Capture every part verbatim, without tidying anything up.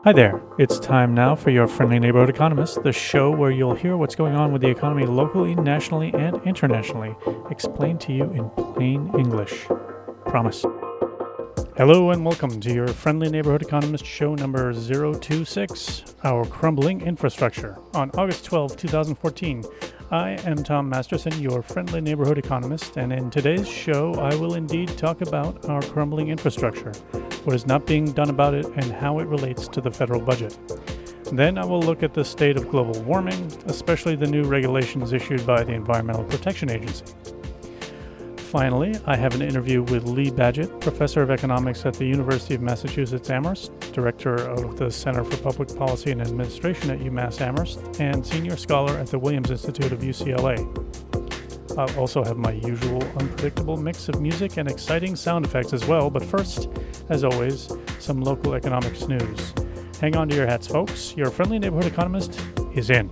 Hi there. It's time now for your Friendly Neighborhood Economist, the show where you'll hear what's going on with the economy locally, nationally, and internationally, explained to you in plain English. Promise. Hello and welcome to your Friendly Neighborhood Economist show number zero two six, Our Crumbling Infrastructure, on August twelfth, twenty fourteen. I am Tom Masterson, your Friendly Neighborhood Economist, and in today's show, I will indeed talk about our crumbling infrastructure, what is not being done about it, and how it relates to the federal budget. Then I will look at the state of global warming, especially the new regulations issued by the Environmental Protection Agency. Finally, I have an interview with Lee Badgett, Professor of Economics at the University of Massachusetts Amherst, Director of the Center for Public Policy and Administration at UMass Amherst, and Senior Scholar at the Williams Institute of U C L A. I'll also have my usual unpredictable mix of music and exciting sound effects as well, but first, as always, some local economics news. Hang on to your hats, folks. Your Friendly Neighborhood Economist is in.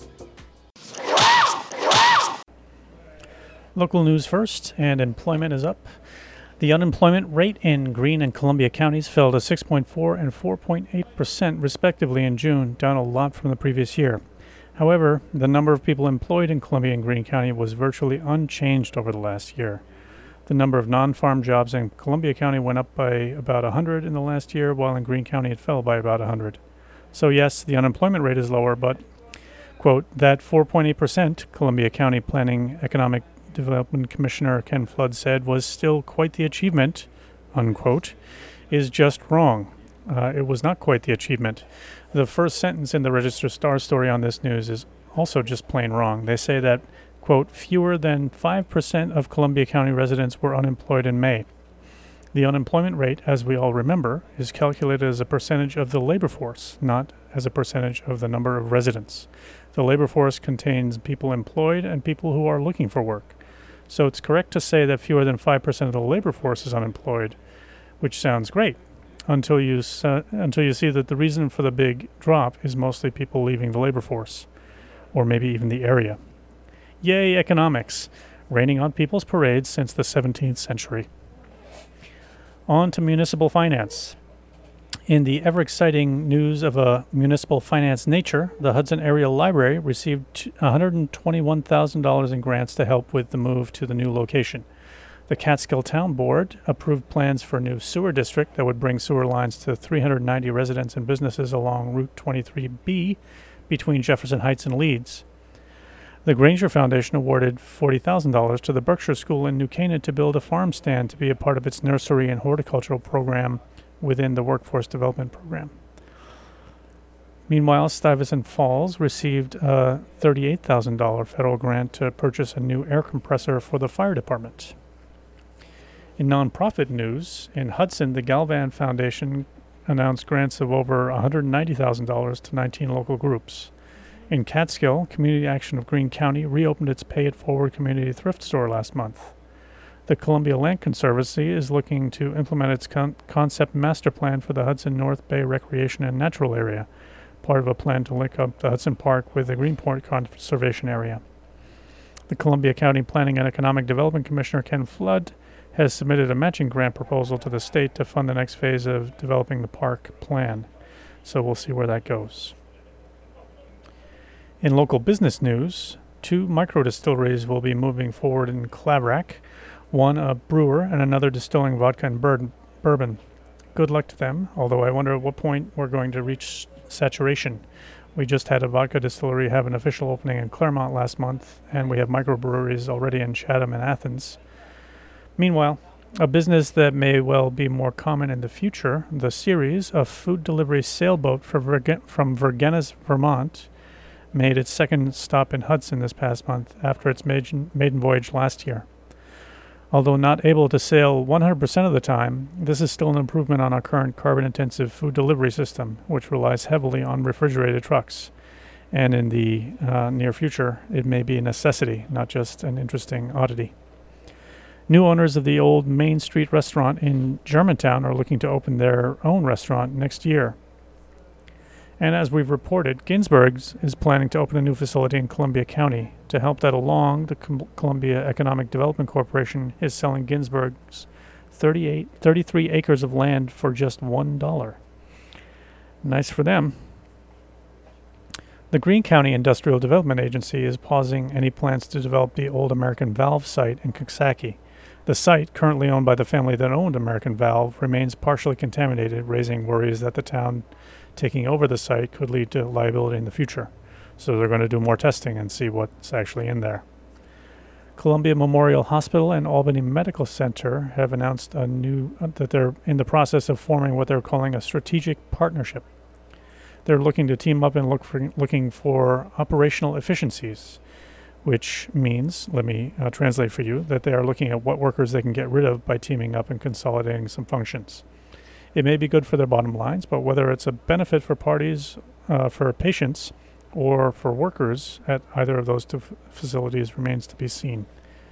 Local news first, and employment is up. The unemployment rate in Greene and Columbia counties fell to six point four and four point eight percent respectively in June, down a lot from the previous year. However, the number of people employed in Columbia and Greene County was virtually unchanged over the last year. The number of non-farm jobs in Columbia County went up by about one hundred in the last year, while in Greene County it fell by about one hundred. So yes, the unemployment rate is lower, but, quote, that four point eight percent, Columbia County Planning Economic Development Commissioner Ken Flood said, was still quite the achievement, unquote, is just wrong. Uh, it was not quite the achievement. The first sentence in the Register Star story on this news is also just plain wrong. They say that, quote, fewer than five percent of Columbia County residents were unemployed in May. The unemployment rate, as we all remember, is calculated as a percentage of the labor force, not as a percentage of the number of residents. The labor force contains people employed and people who are looking for work. So it's correct to say that fewer than five percent of the labor force is unemployed, which sounds great, until you uh, until you see that the reason for the big drop is mostly people leaving the labor force, or maybe even the area. Yay, economics, raining on people's parades since the seventeenth century. On to municipal finance. In the ever-exciting news of a municipal finance nature, the Hudson Area Library received one hundred twenty-one thousand dollars in grants to help with the move to the new location. The Catskill Town Board approved plans for a new sewer district that would bring sewer lines to three hundred ninety residents and businesses along Route twenty-three B between Jefferson Heights and Leeds. The Granger Foundation awarded forty thousand dollars to the Berkshire School in New Canaan to build a farm stand to be a part of its nursery and horticultural program within the Workforce Development Program. Meanwhile, Stuyvesant Falls received a thirty-eight thousand dollars federal grant to purchase a new air compressor for the fire department. In nonprofit news, in Hudson, the Galvan Foundation announced grants of over one hundred ninety thousand dollars to nineteen local groups. In Catskill, Community Action of Greene County reopened its Pay It Forward community thrift store last month. The Columbia Land Conservancy is looking to implement its con- concept master plan for the Hudson North Bay Recreation and Natural Area, part of a plan to link up the Hudson Park with the Greenport Conservation Area. The Columbia County Planning and Economic Development Commissioner Ken Flood has submitted a matching grant proposal to the state to fund the next phase of developing the park plan. So we'll see where that goes. In local business news, two microdistilleries will be moving forward in Claverack, one a brewer and another distilling vodka and bur- bourbon. Good luck to them, although I wonder at what point we're going to reach saturation. We just had a vodka distillery have an official opening in Claremont last month, and we have microbreweries already in Chatham and Athens. Meanwhile, a business that may well be more common in the future, the Ceres, a food delivery sailboat for Vergen- from Vergennes, Vermont, made its second stop in Hudson this past month after its maiden, maiden voyage last year. Although not able to sail one hundred percent of the time, this is still an improvement on our current carbon-intensive food delivery system, which relies heavily on refrigerated trucks. And in the uh, near future, it may be a necessity, not just an interesting oddity. New owners of the old Main Street restaurant in Germantown are looking to open their own restaurant next year. And as we've reported, Ginsberg's is planning to open a new facility in Columbia County. To help that along, the Com- Columbia Economic Development Corporation is selling Ginsberg's thirty-eight, thirty-three acres of land for just one dollar. Nice for them. The Greene County Industrial Development Agency is pausing any plans to develop the old American Valve site in Coxsackie. The site, currently owned by the family that owned American Valve, remains partially contaminated, raising worries that the town taking over the site could lead to liability in the future. So they're going to do more testing and see what's actually in there. Columbia Memorial Hospital and Albany Medical Center have announced a new uh, that they're in the process of forming what they're calling a strategic partnership. They're looking to team up and look for looking for operational efficiencies, which means, let me uh, translate for you, that they are looking at what workers they can get rid of by teaming up and consolidating some functions. It may be good for their bottom lines, but whether it's a benefit for parties, uh, for patients, or for workers at either of those two f- facilities remains to be seen.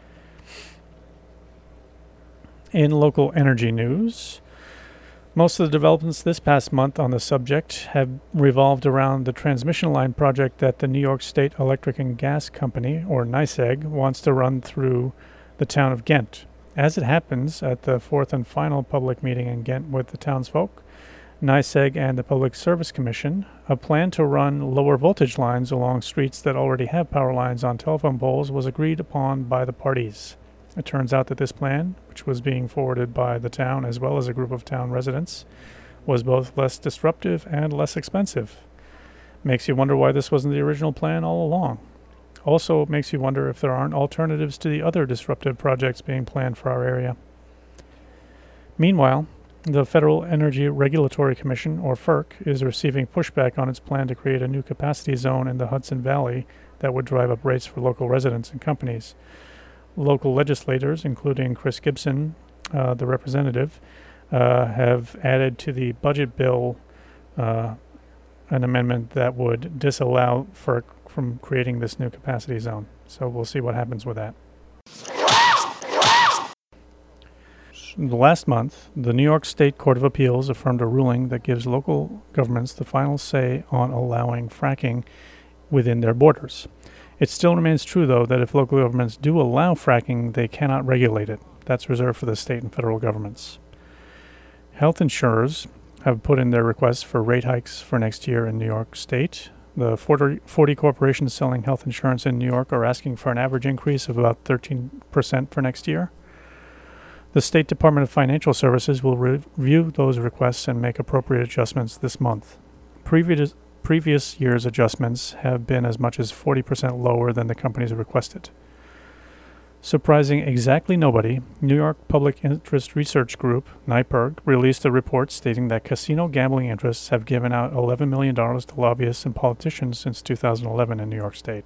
In local energy news, most of the developments this past month on the subject have revolved around the transmission line project that the New York State Electric and Gas Company, or NYSEG, wants to run through the town of Ghent. As it happens, at the fourth and final public meeting in Ghent with the townsfolk, NYSEG and the Public Service Commission, a plan to run lower voltage lines along streets that already have power lines on telephone poles was agreed upon by the parties. It turns out that this plan, which was being forwarded by the town as well as a group of town residents, was both less disruptive and less expensive. Makes you wonder why this wasn't the original plan all along. Also, it makes you wonder if there aren't alternatives to the other disruptive projects being planned for our area. Meanwhile, the Federal Energy Regulatory Commission, or FERC, is receiving pushback on its plan to create a new capacity zone in the Hudson Valley that would drive up rates for local residents and companies. Local legislators, including Chris Gibson, uh, the representative, uh, have added to the budget bill uh, an amendment that would disallow FERC from creating this new capacity zone. So we'll see what happens with that. Last month, the New York State Court of Appeals affirmed a ruling that gives local governments the final say on allowing fracking within their borders. It still remains true, though, that if local governments do allow fracking, they cannot regulate it. That's reserved for the state and federal governments. Health insurers have put in their requests for rate hikes for next year in New York State. The forty, forty corporations selling health insurance in New York are asking for an average increase of about thirteen percent for next year. The State Department of Financial Services will re- review those requests and make appropriate adjustments this month. Previous Previous year's adjustments have been as much as forty percent lower than the companies requested. Surprising exactly nobody, New York Public Interest Research Group, NYPIRG, released a report stating that casino gambling interests have given out eleven million dollars to lobbyists and politicians since two thousand eleven in New York State.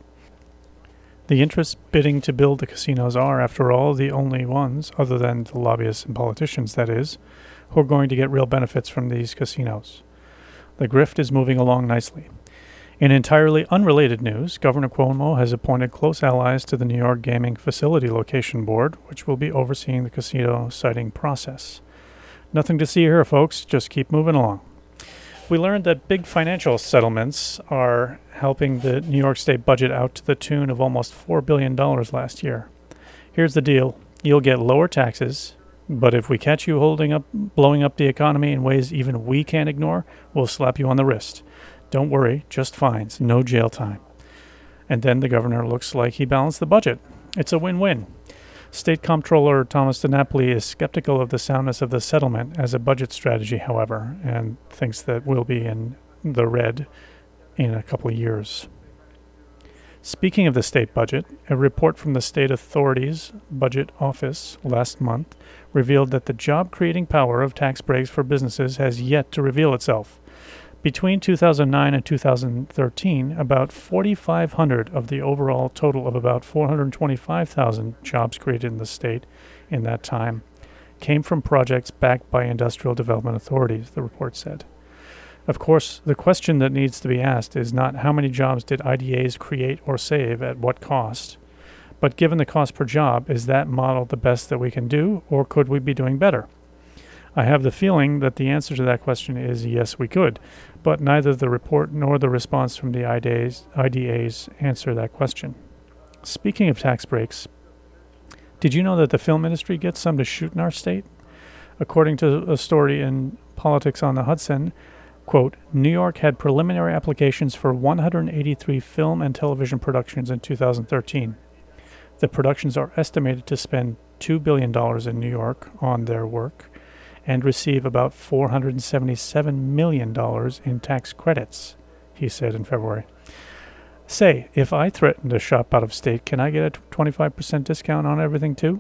The interests bidding to build the casinos are, after all, the only ones, other than the lobbyists and politicians, that is, who are going to get real benefits from these casinos. The grift is moving along nicely. In entirely unrelated news, Governor Cuomo has appointed close allies to the New York Gaming Facility Location Board, which will be overseeing the casino siting process. Nothing to see here, folks. Just keep moving along. We learned that big financial settlements are helping the New York State budget out to the tune of almost four billion dollars last year. Here's the deal. You'll get lower taxes, but if we catch you holding up, blowing up the economy in ways even we can't ignore, we'll slap you on the wrist. Don't worry, just fines, no jail time. And then the governor looks like he balanced the budget. It's a win-win. State Comptroller Thomas DiNapoli is skeptical of the soundness of the settlement as a budget strategy, however, and thinks that we'll be in the red in a couple of years. Speaking of the state budget, a report from the State Authority's Budget Office last month revealed that the job-creating power of tax breaks for businesses has yet to reveal itself. Between two thousand nine and two thousand thirteen, about forty-five hundred of the overall total of about four hundred twenty-five thousand jobs created in the state in that time came from projects backed by industrial development authorities, the report said. Of course, the question that needs to be asked is not how many jobs did I D As create or save at what cost, but given the cost per job, is that model the best that we can do, or could we be doing better? I have the feeling that the answer to that question is yes, we could, but neither the report nor the response from the I D As, I D As answer that question. Speaking of tax breaks, did you know that the film industry gets some to shoot in our state? According to a story in Politics on the Hudson, Quote, New York had preliminary applications for one hundred eighty-three film and television productions in two thousand thirteen. The productions are estimated to spend two billion dollars in New York on their work and receive about four hundred seventy-seven million dollars in tax credits, he said in February. Say, if I threaten to shop out of state, can I get a twenty-five percent discount on everything too?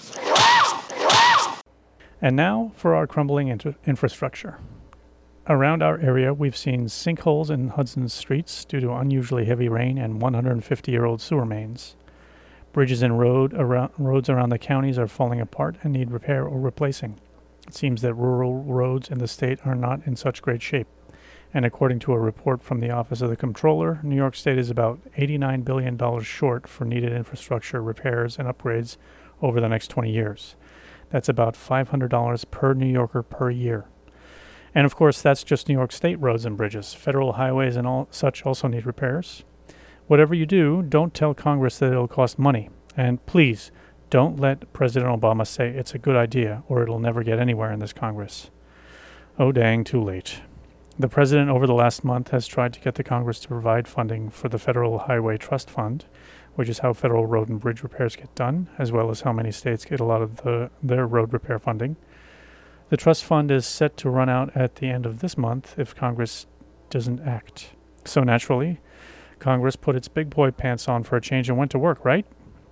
And now for our crumbling inter- infrastructure. Around our area, we've seen sinkholes in Hudson's streets due to unusually heavy rain and one hundred fifty-year-old sewer mains. Bridges and road around, roads around the counties are falling apart and need repair or replacing. It seems that rural roads in the state are not in such great shape. And according to a report from the Office of the Comptroller, New York State is about eighty-nine billion dollars short for needed infrastructure repairs and upgrades over the next twenty years. That's about five hundred dollars per New Yorker per year. And of course, that's just New York State roads and bridges. Federal highways and all such also need repairs. Whatever you do, don't tell Congress that it'll cost money. And please, don't let President Obama say it's a good idea or it'll never get anywhere in this Congress. Oh dang, too late. The President over the last month has tried to get the Congress to provide funding for the Federal Highway Trust Fund, which is how federal road and bridge repairs get done, as well as how many states get a lot of the, their road repair funding. The trust fund is set to run out at the end of this month if Congress doesn't act. So naturally, Congress put its big boy pants on for a change and went to work, right?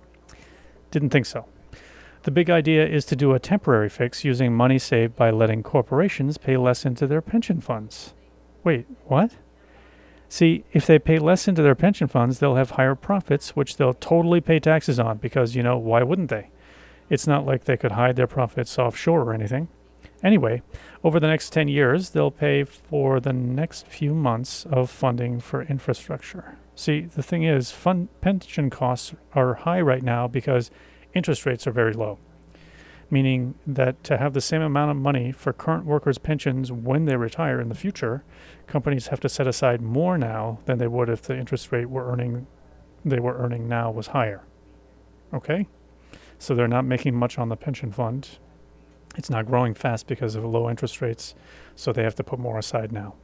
Didn't think so. The big idea is to do a temporary fix using money saved by letting corporations pay less into their pension funds. Wait, what? See, if they pay less into their pension funds, they'll have higher profits, which they'll totally pay taxes on because, you know, why wouldn't they? It's not like they could hide their profits offshore or anything. Anyway, over the next ten years, they'll pay for the next few months of funding for infrastructure. See, the thing is, fund pension costs are high right now because interest rates are very low, meaning that to have the same amount of money for current workers' pensions when they retire in the future, companies have to set aside more now than they would if the interest rate were earning they were earning now was higher. Okay? So they're not making much on the pension fund. It's not growing fast because of low interest rates, so they have to put more aside now.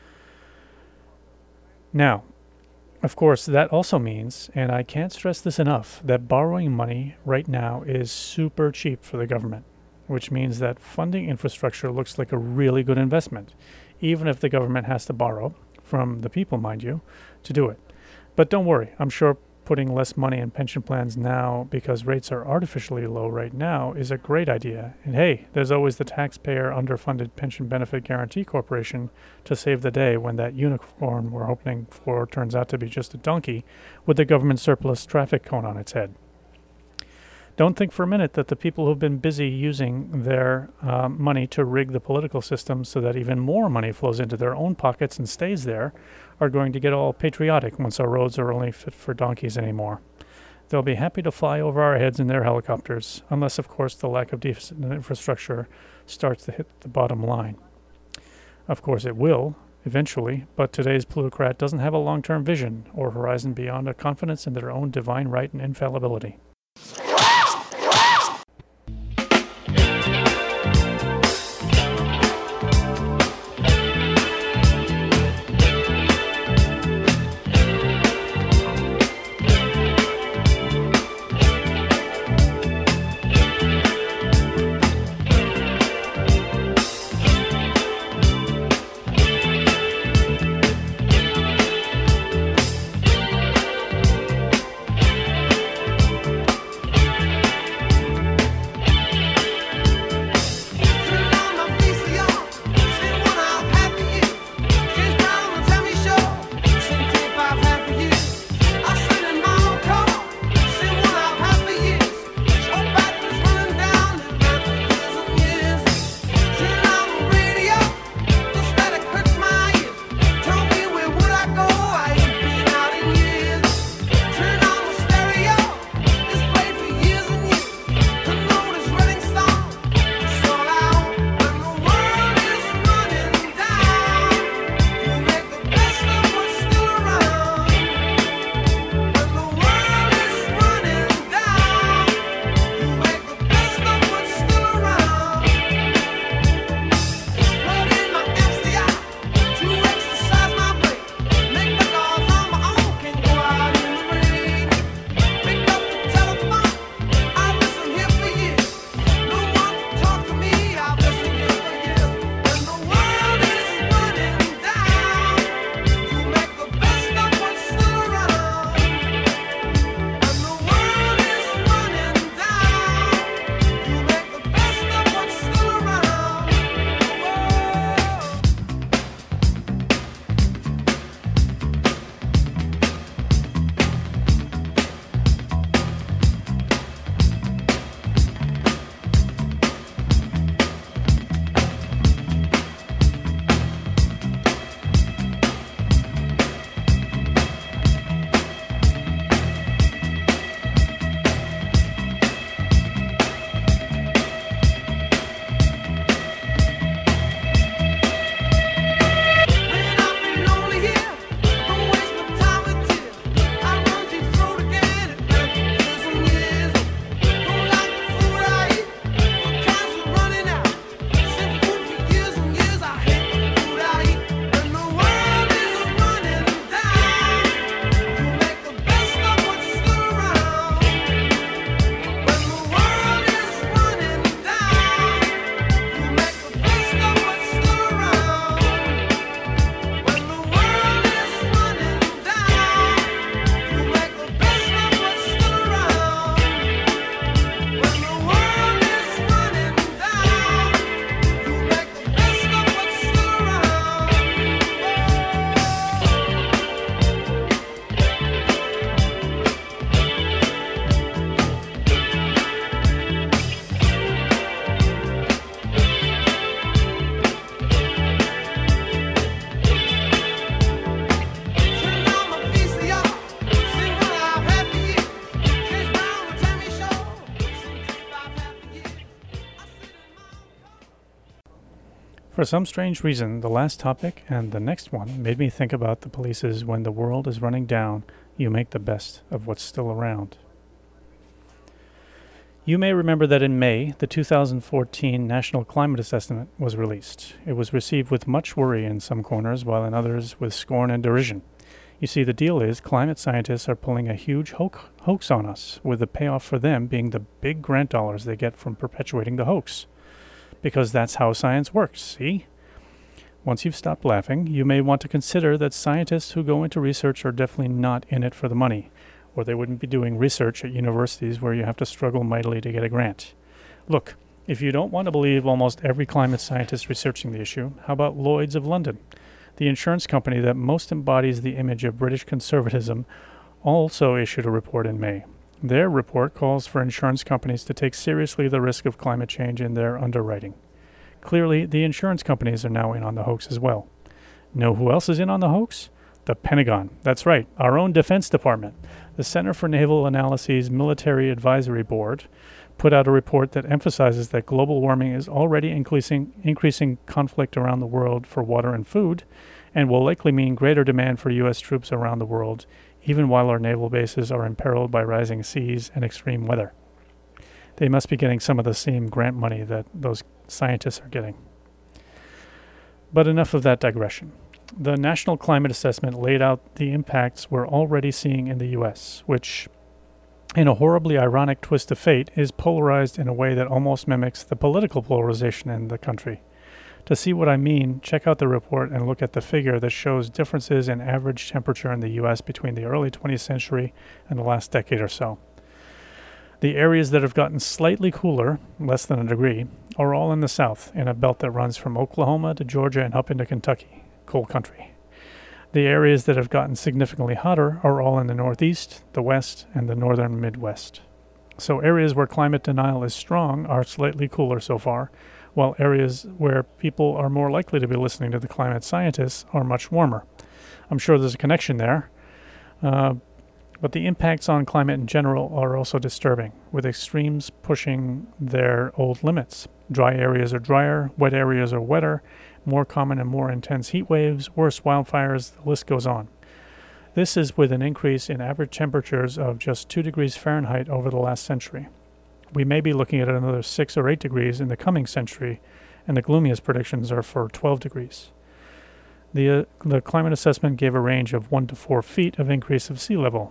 Now, of course, that also means, and I can't stress this enough, that borrowing money right now is super cheap for the government, which means that funding infrastructure looks like a really good investment, even if the government has to borrow, from the people, mind you, to do it. But don't worry, I'm sure putting less money in pension plans now because rates are artificially low right now is a great idea. And hey, there's always the taxpayer underfunded Pension Benefit Guaranty Corporation to save the day when that unicorn we're hoping for turns out to be just a donkey with the government surplus traffic cone on its head. Don't think for a minute that the people who've been busy using their uh, money to rig the political system so that even more money flows into their own pockets and stays there are going to get all patriotic once our roads are only fit for donkeys anymore. They'll be happy to fly over our heads in their helicopters, unless, of course, the lack of decent infrastructure starts to hit the bottom line. Of course, it will, eventually, but today's plutocrat doesn't have a long-term vision or horizon beyond a confidence in their own divine right and infallibility. For some strange reason, the last topic and the next one made me think about the police's when the world is running down, you make the best of what's still around. You may remember that in May, the two thousand fourteen National Climate Assessment was released. It was received with much worry in some corners, while in others with scorn and derision. You see, the deal is climate scientists are pulling a huge ho- hoax on us, with the payoff for them being the big grant dollars they get from perpetuating the hoax. Because that's how science works, see? Once you've stopped laughing, you may want to consider that scientists who go into research are definitely not in it for the money, or they wouldn't be doing research at universities where you have to struggle mightily to get a grant. Look, if you don't want to believe almost every climate scientist researching the issue, how about Lloyd's of London? The insurance company that most embodies the image of British conservatism also issued a report in May. Their report calls for insurance companies to take seriously the risk of climate change in their underwriting. Clearly, the insurance companies are now in on the hoax as well. Know who else is in on the hoax? The Pentagon. That's right, our own Defense Department. The Center for Naval Analysis Military Advisory Board put out a report that emphasizes that global warming is already increasing increasing conflict around the world for water and food, and will likely mean greater demand for U S troops around the world, even while our naval bases are imperiled by rising seas and extreme weather. They must be getting some of the same grant money that those scientists are getting. But enough of that digression. The National Climate Assessment laid out the impacts we're already seeing in the U S, which, in a horribly ironic twist of fate, is polarized in a way that almost mimics the political polarization in the country. To see what I mean, check out the report and look at the figure that shows differences in average temperature in the U S between the early twentieth century and the last decade or so. The areas that have gotten slightly cooler, less than a degree, are all in the south, in a belt that runs from Oklahoma to Georgia and up into Kentucky, cold country. The areas that have gotten significantly hotter are all in the northeast, the west, and the northern Midwest. So areas where climate denial is strong are slightly cooler so far, while areas where people are more likely to be listening to the climate scientists are much warmer. I'm sure there's a connection there. Uh, But the impacts on climate in general are also disturbing, with extremes pushing their old limits. Dry areas are drier, wet areas are wetter, more common and more intense heat waves, worse wildfires, the list goes on. This is with an increase in average temperatures of just two degrees Fahrenheit over the last century. We may be looking at another six or eight degrees in the coming century, and the gloomiest predictions are for twelve degrees. The, uh, the climate assessment gave a range of one to four feet of increase of sea level.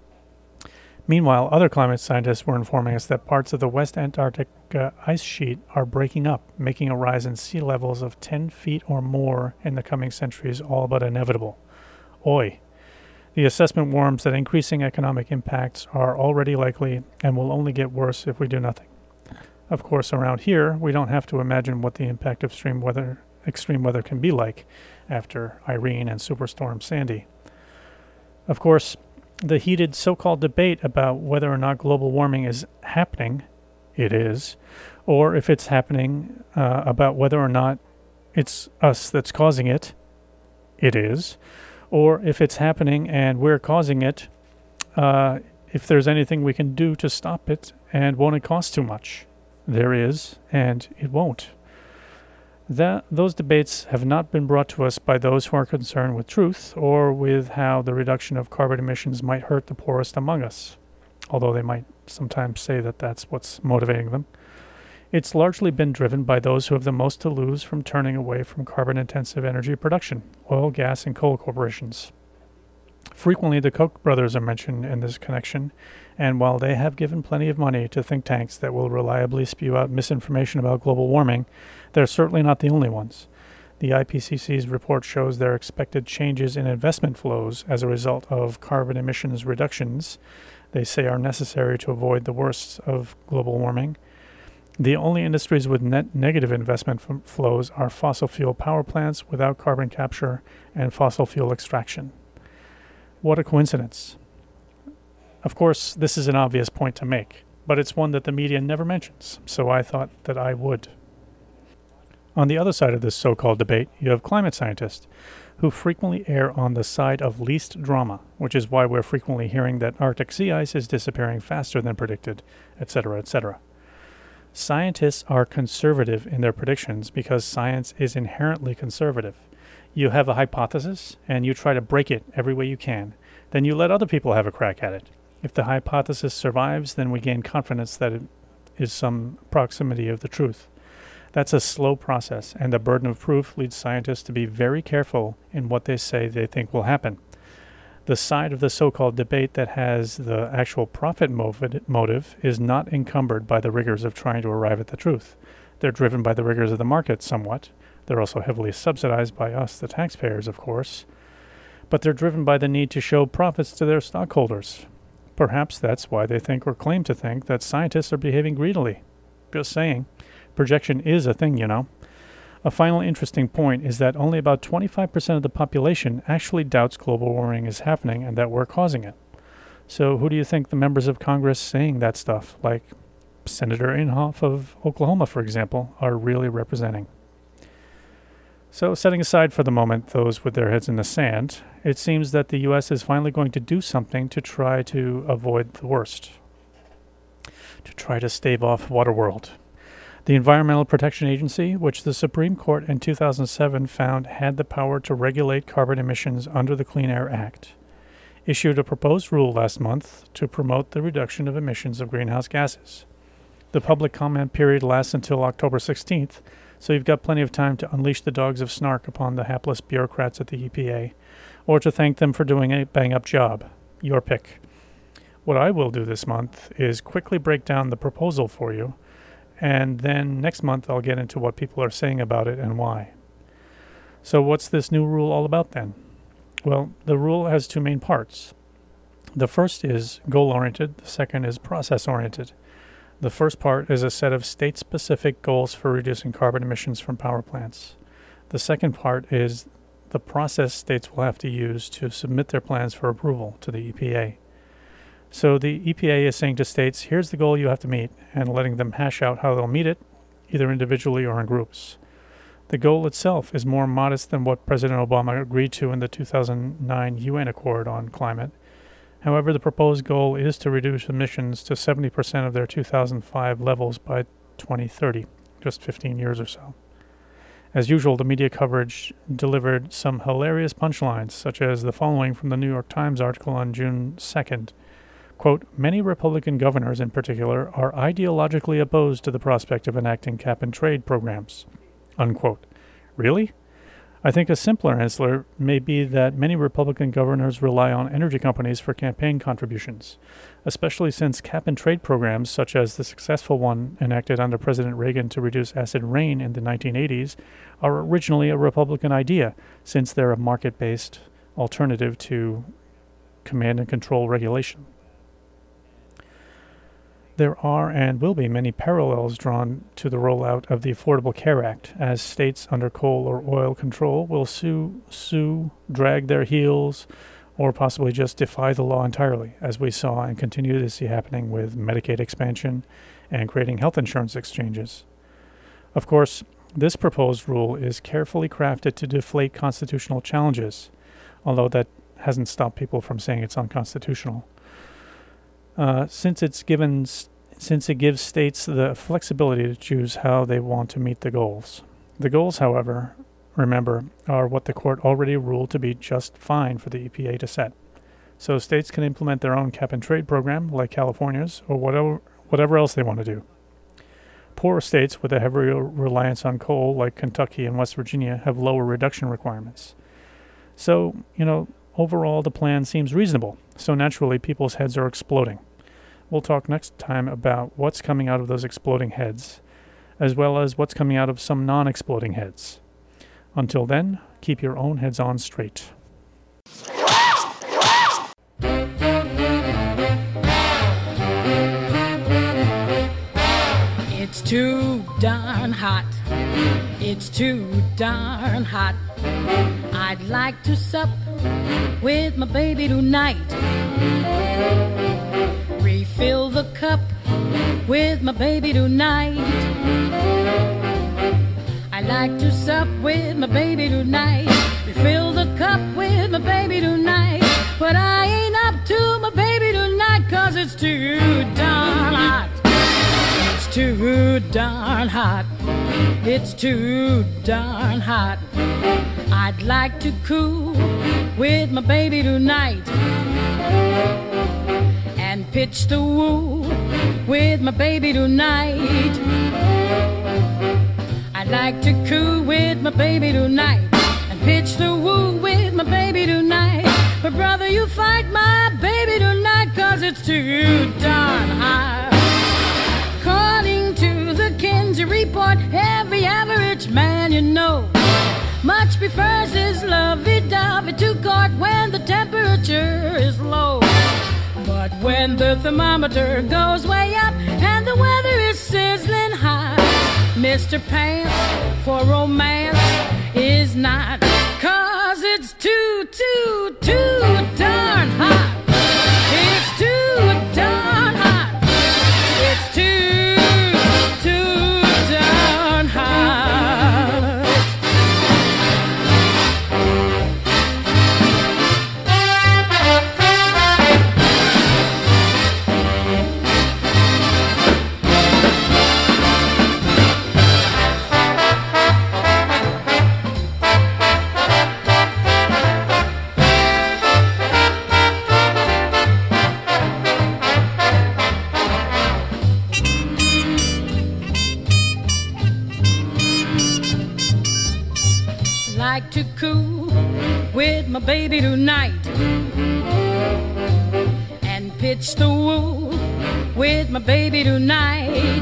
Meanwhile, other climate scientists were informing us that parts of the West Antarctic uh, ice sheet are breaking up, making a rise in sea levels of ten feet or more in the coming centuries all but inevitable. Oi! The assessment warns that increasing economic impacts are already likely and will only get worse if we do nothing. Of course, around here, we don't have to imagine what the impact of extreme weather, extreme weather can be like after Irene and Superstorm Sandy. Of course, the heated so-called debate about whether or not global warming is happening, it is, or if it's happening uh, about whether or not it's us that's causing it, it is, or if it's happening and we're causing it, uh, if there's anything we can do to stop it, and won't it cost too much? There is, and it won't. That, those debates have not been brought to us by those who are concerned with truth or with how the reduction of carbon emissions might hurt the poorest among us, although they might sometimes say that that's what's motivating them. It's largely been driven by those who have the most to lose from turning away from carbon-intensive energy production, oil, gas, and coal corporations. Frequently, the Koch brothers are mentioned in this connection, and while they have given plenty of money to think tanks that will reliably spew out misinformation about global warming, they're certainly not the only ones. The I P C C's report shows their expected changes in investment flows as a result of carbon emissions reductions they say are necessary to avoid the worst of global warming. The only industries with net negative investment f- flows are fossil fuel power plants without carbon capture and fossil fuel extraction. What a coincidence. Of course, this is an obvious point to make, but it's one that the media never mentions, so I thought that I would. On the other side of this so-called debate, you have climate scientists, who frequently err on the side of least drama, which is why we're frequently hearing that Arctic sea ice is disappearing faster than predicted, et cetera, et cetera. Scientists are conservative in their predictions because science is inherently conservative. You have a hypothesis, and you try to break it every way you can. Then you let other people have a crack at it. If the hypothesis survives, then we gain confidence that it is some proximity of the truth. That's a slow process, and the burden of proof leads scientists to be very careful in what they say they think will happen. The side of the so-called debate that has the actual profit motive is not encumbered by the rigors of trying to arrive at the truth. They're driven by the rigors of the market somewhat. They're also heavily subsidized by us, the taxpayers, of course. But they're driven by the need to show profits to their stockholders. Perhaps that's why they think or claim to think that scientists are behaving greedily. Just saying. Projection is a thing, you know. A final interesting point is that only about twenty-five percent of the population actually doubts global warming is happening and that we're causing it. So who do you think the members of Congress saying that stuff, like Senator Inhofe of Oklahoma, for example, are really representing? So setting aside for the moment those with their heads in the sand, it seems that the U S is finally going to do something to try to avoid the worst, to try to stave off Waterworld. The Environmental Protection Agency, which the Supreme Court in two thousand seven found had the power to regulate carbon emissions under the Clean Air Act, issued a proposed rule last month to promote the reduction of emissions of greenhouse gases. The public comment period lasts until October sixteenth, so you've got plenty of time to unleash the dogs of snark upon the hapless bureaucrats at the E P A, or to thank them for doing a bang-up job. Your pick. What I will do this month is quickly break down the proposal for you, and then next month I'll get into what people are saying about it and why. So what's this new rule all about then? Well, the rule has two main parts. The first is goal-oriented, the second is process-oriented. The first part is a set of state-specific goals for reducing carbon emissions from power plants. The second part is the process states will have to use to submit their plans for approval to the E P A. So the E P A is saying to states, here's the goal you have to meet, and letting them hash out how they'll meet it, either individually or in groups. The goal itself is more modest than what President Obama agreed to in the two thousand nine U N Accord on Climate. However, the proposed goal is to reduce emissions to seventy percent of their two thousand five levels by twenty thirty, just fifteen years or so. As usual, the media coverage delivered some hilarious punchlines, such as the following from the New York Times article on June second. Quote, many Republican governors in particular are ideologically opposed to the prospect of enacting cap-and-trade programs. Unquote. Really? I think a simpler answer may be that many Republican governors rely on energy companies for campaign contributions, especially since cap-and-trade programs such as the successful one enacted under President Reagan to reduce acid rain in the nineteen eighties are originally a Republican idea, since they're a market-based alternative to command and control regulation. There are and will be many parallels drawn to the rollout of the Affordable Care Act, as states under coal or oil control will sue, sue, drag their heels, or possibly just defy the law entirely, as we saw and continue to see happening with Medicaid expansion and creating health insurance exchanges. Of course, this proposed rule is carefully crafted to deflate constitutional challenges, although that hasn't stopped people from saying it's unconstitutional. Uh, since it's given, since it gives states the flexibility to choose how they want to meet the goals. The goals, however, remember, are what the court already ruled to be just fine for the E P A to set. So states can implement their own cap-and-trade program, like California's, or whatever, whatever else they want to do. Poorer states with a heavier reliance on coal, like Kentucky and West Virginia, have lower reduction requirements. So, you know, overall the plan seems reasonable, so naturally people's heads are exploding. We'll talk next time about what's coming out of those exploding heads, as well as what's coming out of some non-exploding heads. Until then, keep your own heads on straight. It's too darn hot. It's too darn hot. I'd like to sup with my baby tonight. Refill the cup with my baby tonight. I like to sup with my baby tonight. Refill the cup with my baby tonight. But I ain't up to my baby tonight, 'cause it's too darn hot. It's too darn hot. It's too darn hot. I'd like to cool with my baby tonight and pitch the woo with my baby tonight. I'd like to cool with my baby tonight and pitch the woo with my baby tonight. But brother, you fight my baby tonight, 'cause it's too darn hot. According to the Kinsey report, every average man you know much prefers his lovey-dovey to court when the temperature is low. But when the thermometer goes way up and the weather is sizzling hot, Mister Pants for romance is not, 'cause it's too, too, too darn hot. It's too darn hot. It's too, too darn hot. Like to cool with my baby tonight and pitch the woo with my baby tonight.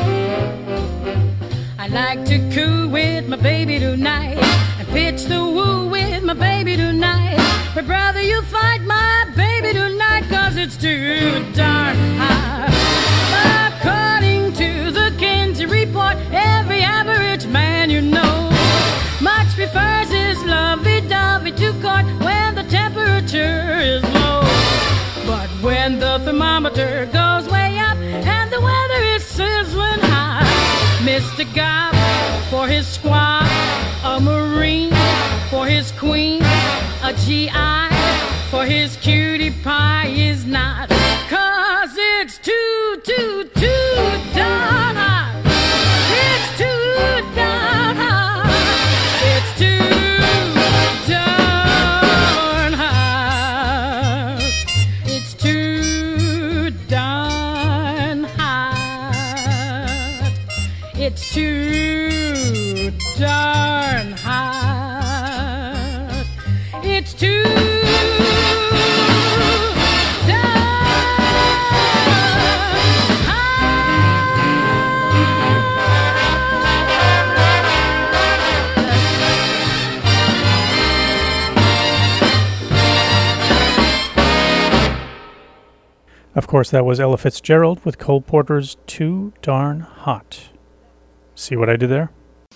I like to cool with my baby tonight and pitch the woo with my baby tonight. But brother, you fight my baby tonight, 'cause it's too darn hot. According to the Kinsey report, every average man you know much prefers his lovey-dovey to court when the temperature is low. But when the thermometer goes way up and the weather is sizzling hot, Mister Gob for his squaw, a Marine for his queen, a G I for his cutie pie is not, 'cause it's too, too, too darn hot. It's too darn hot. It's too darn hot. It's too darn hot. It's too darn hot. It's too Of course, that was Ella Fitzgerald with Cole Porter's Too Darn Hot. See what I did there?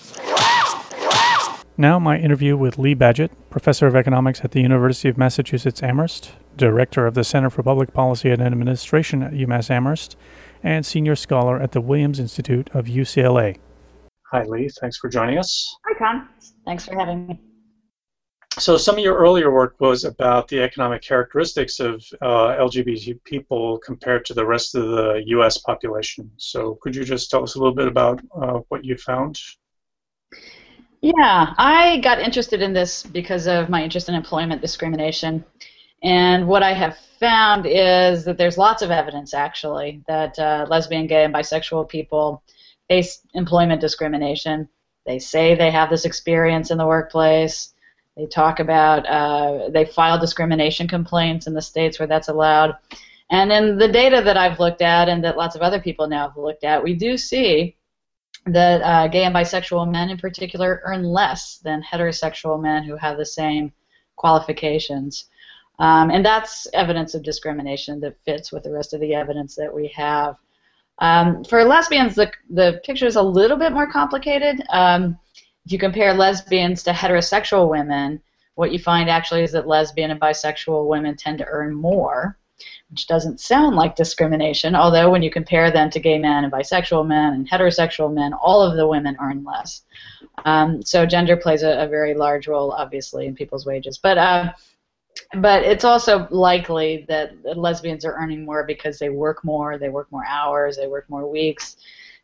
Now my interview with Lee Badgett, Professor of Economics at the University of Massachusetts Amherst, Director of the Center for Public Policy and Administration at UMass Amherst, and Senior Scholar at the Williams Institute of U C L A. Hi Lee, thanks for joining us. Hi Con, thanks for having me. So some of your earlier work was about the economic characteristics of uh, L G B T people compared to the rest of the U S population. So could you just tell us a little bit about uh, what you found? Yeah, I got interested in this because of my interest in employment discrimination. And what I have found is that there's lots of evidence, actually, that uh, lesbian, gay, and bisexual people face employment discrimination. They say they have this experience in the workplace. They talk about, uh, they file discrimination complaints in the states where that's allowed. And in the data that I've looked at and that lots of other people now have looked at, we do see that uh, gay and bisexual men in particular earn less than heterosexual men who have the same qualifications. Um, and that's evidence of discrimination that fits with the rest of the evidence that we have. Um, for lesbians, the, the picture is a little bit more complicated. Um, If you compare lesbians to heterosexual women, what you find actually is that lesbian and bisexual women tend to earn more, which doesn't sound like discrimination, although when you compare them to gay men and bisexual men and heterosexual men, all of the women earn less. Um, so gender plays a, a very large role, obviously, in people's wages. But uh, but it's also likely that lesbians are earning more because they work more, they work more hours, they work more weeks.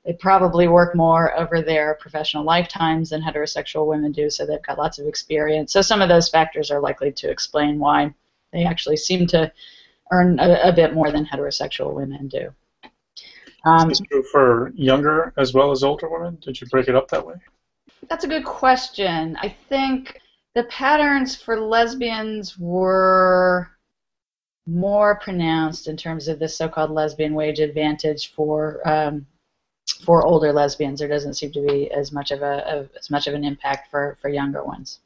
they probably work more over their professional lifetimes than heterosexual women do, so they've got lots of experience. So some of those factors are likely to explain why they actually seem to earn a, a bit more than heterosexual women do. Um, Is this true for younger as well as older women? Did you break it up that way? That's a good question. I think the patterns for lesbians were more pronounced in terms of the so-called lesbian wage advantage for um, for older lesbians. There doesn't seem to be as much of a of, as much of an impact for, for younger ones.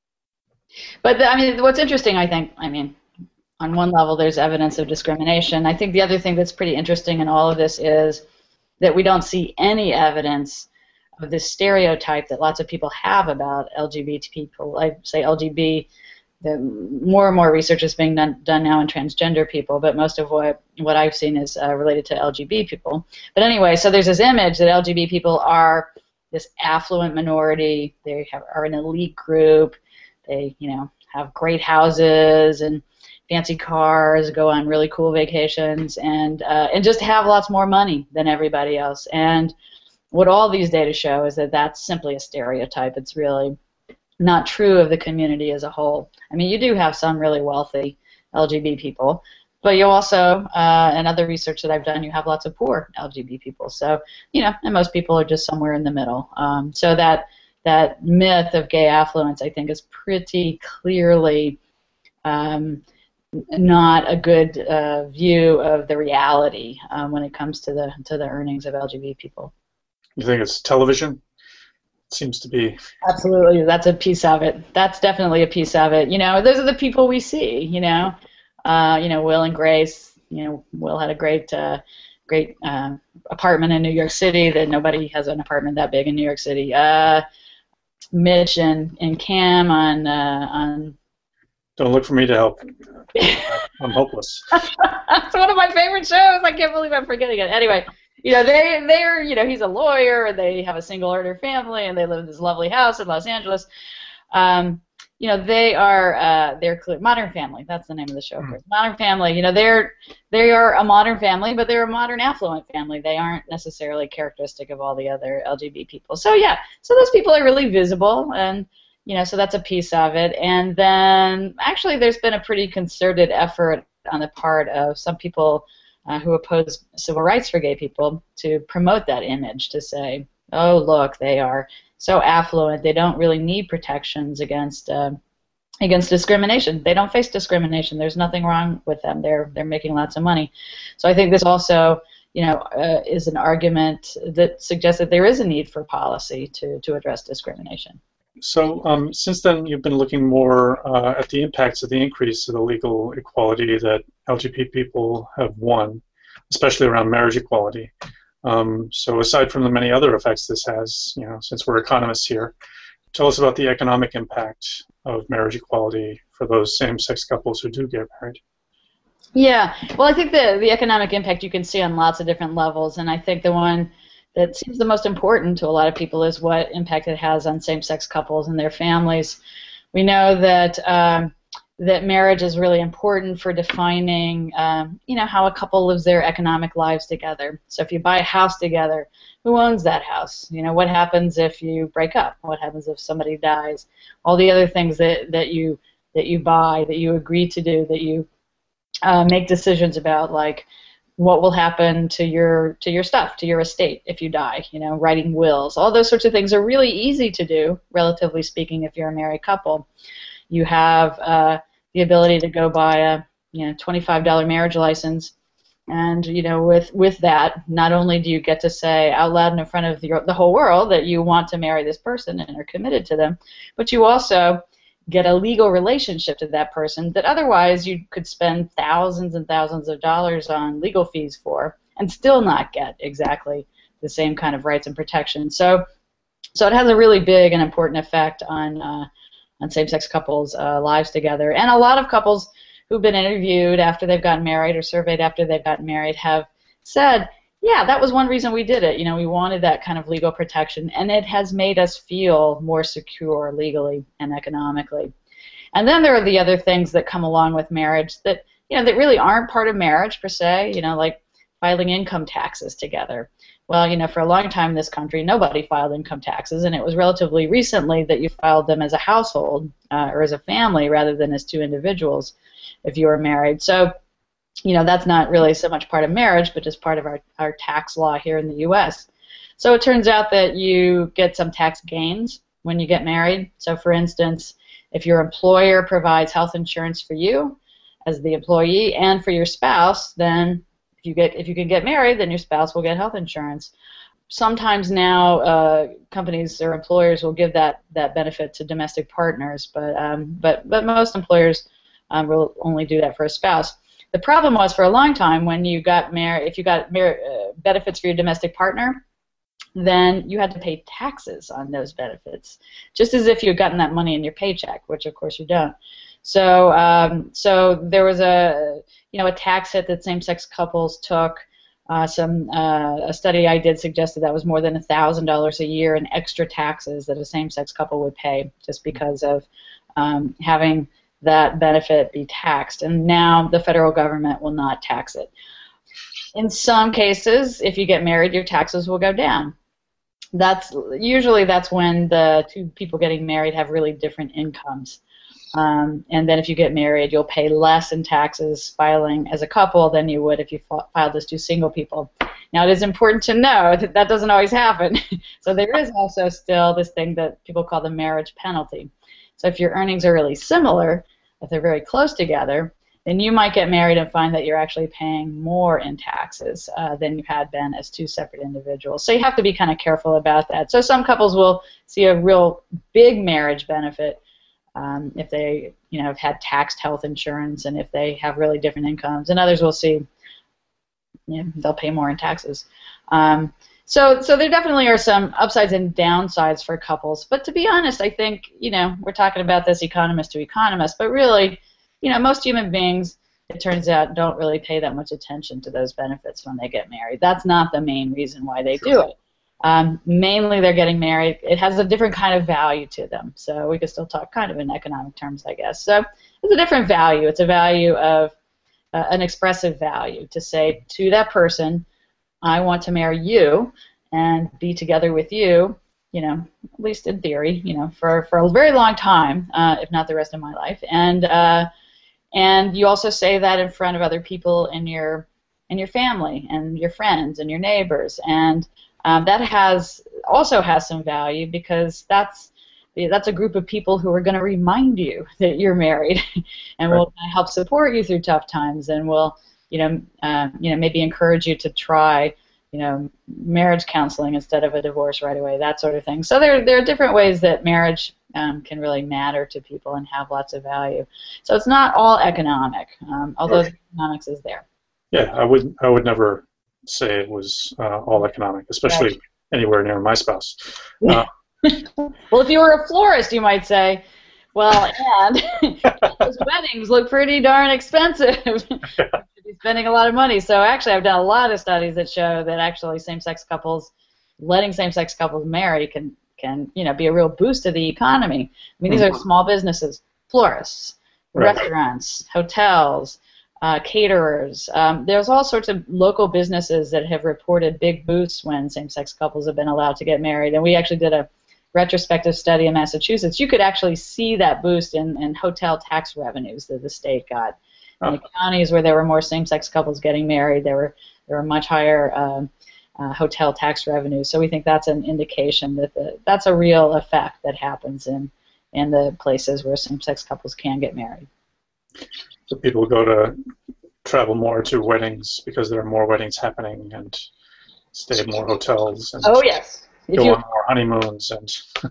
But the, I mean, what's interesting, I think, I mean, on one level, there's evidence of discrimination. I think the other thing that's pretty interesting in all of this is that we don't see any evidence of this stereotype that lots of people have about L G B T people. I say L G B. The more and more research is being done, done now in transgender people, but most of what what I've seen is uh, related to L G B T people. But anyway, so there's this image that L G B T people are this affluent minority. They have, are an elite group. They, you know, have great houses and fancy cars, go on really cool vacations, and uh, and just have lots more money than everybody else. And what all these data show is that that's simply a stereotype. It's really not true of the community as a whole. I mean, you do have some really wealthy L G B T people, but you also, uh, and other research that I've done, you have lots of poor L G B T people. So, you know, and most people are just somewhere in the middle. Um, so that that myth of gay affluence, I think, is pretty clearly um, not a good uh, view of the reality um, when it comes to the to the earnings of L G B T people. You think it's television? Seems to be. Absolutely, that's a piece of it. That's definitely a piece of it. You know, those are the people we see. You know, uh, you know, Will and Grace. You know, Will had a great, uh, great uh, apartment in New York City. That nobody has an apartment that big in New York City. Uh, Mitch and, and Cam on uh, on. Don't look for me to help. I'm hopeless. That's one of my favorite shows. I can't believe I'm forgetting it. Anyway. You know, they, they're, you know, he's a lawyer, and they have a single earner family, and they live in this lovely house in Los Angeles. Um, you know, they are, uh, they're Modern Family. That's the name of the show. Mm. Modern Family. You know, they're, they are a modern family, but they're a modern affluent family. They aren't necessarily characteristic of all the other L G B T people. So yeah, so those people are really visible, and you know, so that's a piece of it. And then actually, there's been a pretty concerted effort on the part of some people Uh, who oppose civil rights for gay people to promote that image, to say, oh, look, they are so affluent, they don't really need protections against uh, against discrimination. They don't face discrimination. There's nothing wrong with them. They're they're making lots of money. So I think this also, you know, uh, is an argument that suggests that there is a need for policy to to address discrimination. So um, since then, you've been looking more uh, at the impacts of the increase of the legal equality that L G B T people have won, especially around marriage equality. Um, so aside from the many other effects this has, you know, since we're economists here, tell us about the economic impact of marriage equality for those same-sex couples who do get married. Yeah, well, I think the, the economic impact you can see on lots of different levels, and I think the one that seems the most important to a lot of people is what impact it has on same-sex couples and their families. We know that um, that marriage is really important for defining, um, you know, how a couple lives their economic lives together. So if you buy a house together, who owns that house? You know, what happens if you break up? What happens if somebody dies? All the other things that, that you that you buy, that you agree to do, that you uh, make decisions about, like what will happen to your to your stuff, to your estate if you die, you know, writing wills. All those sorts of things are really easy to do, relatively speaking, if you're a married couple. You have uh, the ability to go buy a you know twenty-five dollar marriage license, and you know with with that, not only do you get to say out loud and in front of the, the whole world that you want to marry this person and are committed to them, but you also get a legal relationship to that person that otherwise you could spend thousands and thousands of dollars on legal fees for and still not get exactly the same kind of rights and protection. So, so it has a really big and important effect on uh, on same-sex couples' uh, lives together. And a lot of couples who've been interviewed after they've gotten married or surveyed after they've gotten married have said, yeah, that was one reason we did it. You know, we wanted that kind of legal protection, and it has made us feel more secure legally and economically. And then there are the other things that come along with marriage that, you know, that really aren't part of marriage per se, you know, like filing income taxes together. Well, you know, for a long time in this country, nobody filed income taxes, and it was relatively recently that you filed them as a household uh, or as a family rather than as two individuals if you were married. So, you know, that's not really so much part of marriage, but just part of our, our tax law here in the U S. So it turns out that you get some tax gains when you get married. So, for instance, if your employer provides health insurance for you as the employee and for your spouse, then if you get if you can get married, then your spouse will get health insurance. Sometimes now uh, companies or employers will give that, that benefit to domestic partners, but um, but but most employers um, will only do that for a spouse. The problem was for a long time when you got married, if you got mar- uh, benefits for your domestic partner, then you had to pay taxes on those benefits, just as if you had gotten that money in your paycheck, which of course you don't. So, um, so there was a, you know, a tax hit that same-sex couples took. Uh, some uh, a study I did suggested that was more than a thousand dollars a year in extra taxes that a same-sex couple would pay just because of um, having that benefit be taxed. And now the federal government will not tax it. In some cases, if you get married, your taxes will go down. That's usually that's when the two people getting married have really different incomes. Um, and then if you get married, you'll pay less in taxes filing as a couple than you would if you filed as two single people. Now, it is important to know that that doesn't always happen. So there is also still this thing that people call the marriage penalty. So if your earnings are really similar, if they're very close together, then you might get married and find that you're actually paying more in taxes uh, than you had been as two separate individuals. So you have to be kind of careful about that. So some couples will see a real big marriage benefit Um, if they, you know, have had taxed health insurance and if they have really different incomes, and others will see, you know, they'll pay more in taxes. Um, so, so there definitely are some upsides and downsides for couples. But to be honest, I think, you know, we're talking about this economist to economist, but really, you know, most human beings, it turns out, don't really pay that much attention to those benefits when they get married. That's not the main reason why they do it. Um, mainly they're getting married. It has a different kind of value to them. So we could still talk kind of in economic terms, I guess. So it's a different value. It's a value of uh, an expressive value to say to that person, I want to marry you and be together with you, you know, at least in theory, you know, for, for a very long time, uh, if not the rest of my life. And uh, and you also say that in front of other people in your in your family and your friends and your neighbors. And Um, that has also has some value because that's that's a group of people who are going to remind you that you're married, and right. will help support you through tough times, and will you know uh, you know maybe encourage you to try you know marriage counseling instead of a divorce right away, that sort of thing. So there there are different ways that marriage um, can really matter to people and have lots of value. So it's not all economic, um, although Right. the economics is there. Yeah, I would I would never say it was uh, all economic, especially Right. anywhere near my spouse. Uh, Well, if you were a florist, you might say, well, and those weddings look pretty darn expensive. You'd be spending a lot of money. So actually, I've done a lot of studies that show that actually same-sex couples, letting same-sex couples marry can, can you know, be a real boost to the economy. I mean, these are small businesses, florists, Right. restaurants, hotels, Uh, caterers. Um, there's all sorts of local businesses that have reported big boosts when same-sex couples have been allowed to get married. And we actually did a retrospective study in Massachusetts. You could actually see that boost in, in hotel tax revenues that the state got. In Oh. the counties where there were more same-sex couples getting married, there were there were much higher um, uh, hotel tax revenues. So we think that's an indication that the, that's a real effect that happens in, in the places where same-sex couples can get married. So people go to travel more to weddings because there are more weddings happening and stay at more hotels and Oh, yes. If go you, on more honeymoons and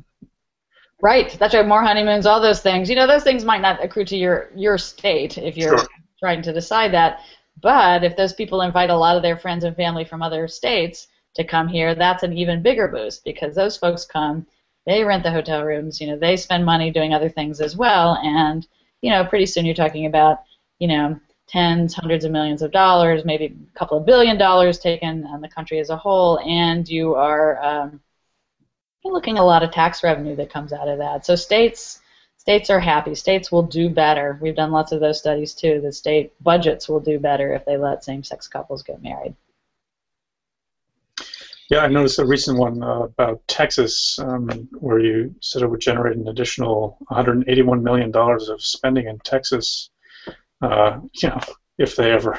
right, that's right, more honeymoons, all those things. You know, those things might not accrue to your, your state if you're Sure. trying to decide that. But if those people invite a lot of their friends and family from other states to come here, that's an even bigger boost because those folks come, they rent the hotel rooms, you know, they spend money doing other things as well, and, you know, pretty soon you're talking about, you know, tens, hundreds of millions of dollars, maybe a couple of billion dollars taken on the country as a whole, and you are um, you're looking at a lot of tax revenue that comes out of that. So states states are happy. States will do better. We've done lots of those studies too. The state budgets will do better if they let same-sex couples get married. Yeah, I noticed a recent one uh, about Texas, um, where you said it would generate an additional one hundred eighty-one million dollars of spending in Texas. Uh, you know, if they ever,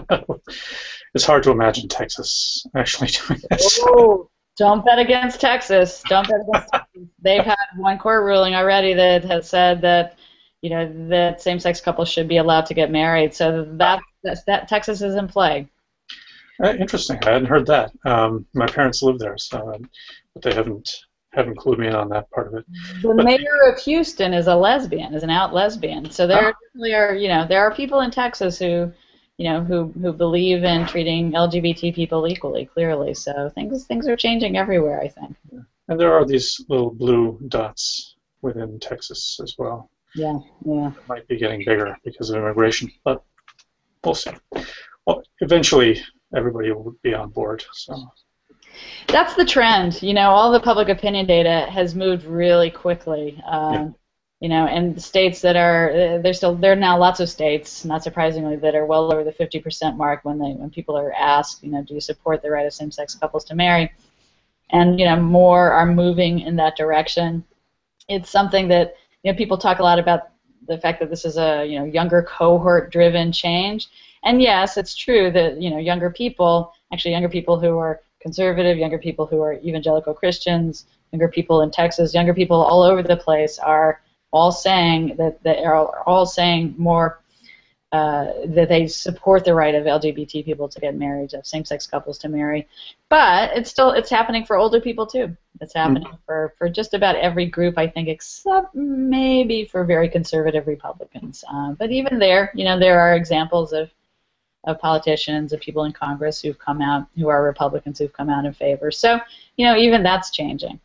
it's hard to imagine Texas actually doing this. Oh, don't bet against Texas. Don't bet against Texas. They've had one court ruling already that has said that, you know, that same-sex couples should be allowed to get married. So that that, that Texas is in play. Uh, interesting. I hadn't heard that. Um, my parents live there, so um, but they haven't haven't clued me in on that part of it. The but, mayor of Houston is a lesbian, is an out lesbian. So there oh. definitely are, you know, there are people in Texas who, you know, who who believe in treating L G B T people equally. Clearly, so things things are changing everywhere, I think. Yeah. And there are these little blue dots within Texas as well. Yeah, yeah. It might be getting bigger because of immigration, but we'll see. Well, eventually everybody will be on board. So that's the trend. You know, all the public opinion data has moved really quickly. Um, yeah. You know, and states that are there's still there are now lots of states, not surprisingly, that are well over the fifty percent mark when they when people are asked, you know, do you support the right of same-sex couples to marry? And you know, more are moving in that direction. It's something that, you know, people talk a lot about the fact that this is a, you know, younger cohort-driven change. And yes, it's true that, you know, younger people, actually younger people who are conservative, younger people who are evangelical Christians, younger people in Texas, younger people all over the place are all saying that they are all saying more uh, that they support the right of L G B T people to get married, of same-sex couples to marry. But it's still it's happening for older people too. It's happening mm-hmm. for, for just about every group, I think, except maybe for very conservative Republicans. Uh, but even there, you know, there are examples of of politicians, of people in Congress who've come out, who are Republicans who've come out in favor. So, you know, even that's changing.